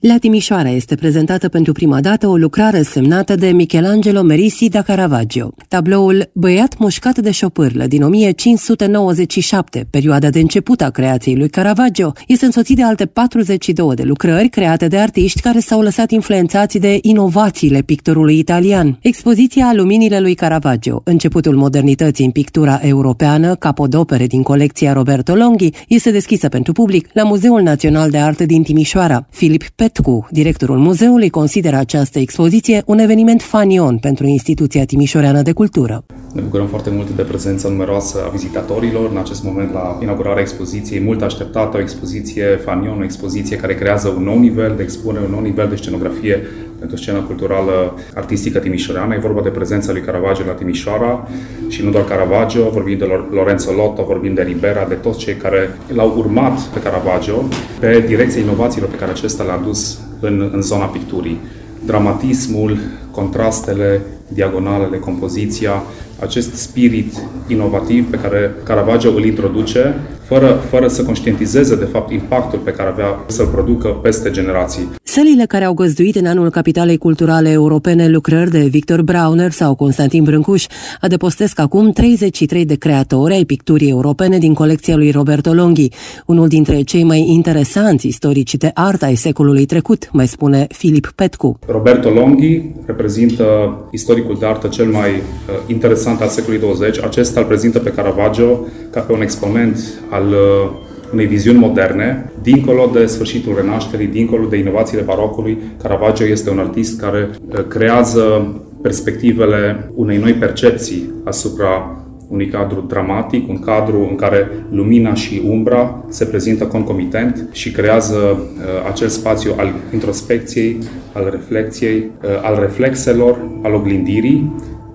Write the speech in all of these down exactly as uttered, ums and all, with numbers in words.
La Timișoara este prezentată pentru prima dată o lucrare semnată de Michelangelo Merisi da Caravaggio. Tabloul Băiat mușcat de șopârlă din o mie cinci sute nouăzeci și șapte, perioada de început a creației lui Caravaggio, este însoțit de alte patruzeci și două de lucrări create de artiști care s-au lăsat influențați de inovațiile pictorului italian. Expoziția Luminile lui Caravaggio, începutul modernității în pictura europeană, capodopere din colecția Roberto Longhi, este deschisă pentru public la Muzeul Național de Artă din Timișoara. Filip Petcu, directorul muzeului, consideră această expoziție un eveniment fanion pentru instituția timișoreană de cultură. Ne bucurăm foarte mult de prezența numeroasă a vizitatorilor în acest moment la inaugurarea expoziției, mult așteptată, o expoziție fanion, o expoziție care creează un nou nivel de expunere, un nou nivel de scenografie pentru scena culturală artistică timișoreană. E vorba de prezența lui Caravaggio la Timișoara și nu doar Caravaggio, vorbim de Lorenzo Lotto, vorbim de Ribera, de toți cei care l-au urmat pe Caravaggio pe direcția inovațiilor pe care acesta le-a dus în, în zona picturii. Dramatismul, contrastele, diagonalele, compoziția, acest spirit inovativ pe care Caravaggio îl introduce, fără, fără să conștientizeze, de fapt, impactul pe care avea să-l producă peste generații. Sălile care au găzduit în anul Capitalei Culturale Europene lucrări de Victor Brauner sau Constantin Brâncuș adăpostesc acum treizeci și trei de creatori ai picturii europene din colecția lui Roberto Longhi, unul dintre cei mai interesanți istorici de artă ai secolului trecut, mai spune Filip Petcu. Roberto Longhi reprezintă istoricul de artă cel mai uh, interesant al secolului douăzeci. Acesta îl prezintă pe Caravaggio ca pe un exponent al uh, unei viziuni moderne, dincolo de sfârșitul Renașterii, dincolo de inovațiile barocului. Caravaggio este un artist care uh, creează perspectivele unei noi percepții asupra unui cadru dramatic, un cadru în care lumina și umbra se prezintă concomitent și creează uh, acel spațiu al introspecției, al reflexiei, uh, al reflexelor, al oglindirii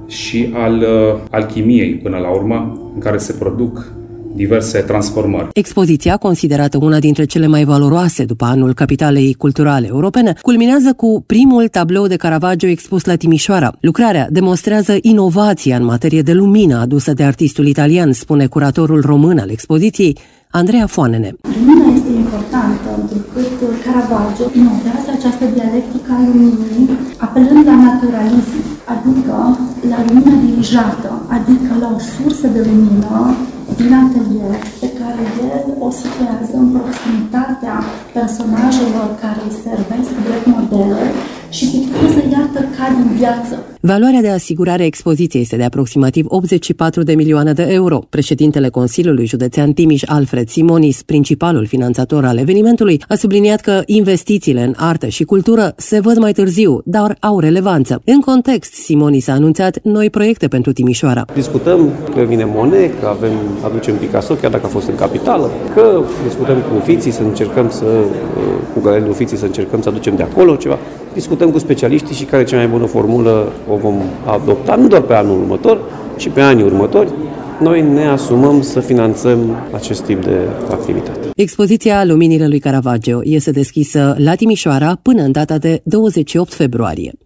și al uh, alchimiei până la urmă, în care se produc diverse transformări. Expoziția, considerată una dintre cele mai valoroase după anul Capitalei Culturale Europene, culminează cu primul tablou de Caravaggio expus la Timișoara. Lucrarea demonstrează inovația în materie de lumină adusă de artistul italian, spune curatorul român al expoziției, Andreea Foanene. Lumina este importantă, pentru că Caravaggio inovează această dialectică a luminii, apelând la naturalism, adică la lumină dirijată, adică la o sursă de lumină din atelier, pe care el o situează în proximitatea personajelor care îi servesc drept modele și pictează, iată, ca din viață. Valoarea de asigurare a expoziției este de aproximativ optzeci și patru de milioane de euro. Președintele Consiliului Județean Timiș, Alfred Simonis, principalul finanțator al evenimentului, a subliniat că investițiile în artă și cultură se văd mai târziu, dar au relevanță. În context, Simonis a anunțat noi proiecte pentru Timișoara. Discutăm că vine Monet, că avem, aducem Picasso, chiar dacă a fost în capitală, că discutăm cu Uffizi să încercăm să, cu Galeria Uffizi să încercăm să aducem de acolo ceva. Discutăm cu specialiștii și care e cea mai bună formulă o vom adopta, nu doar pe anul următor, ci pe anii următori. Noi ne asumăm să finanțăm acest tip de activitate. Expoziția Luminile lui Caravaggio este deschisă la Timișoara până în data de douăzeci și opt februarie.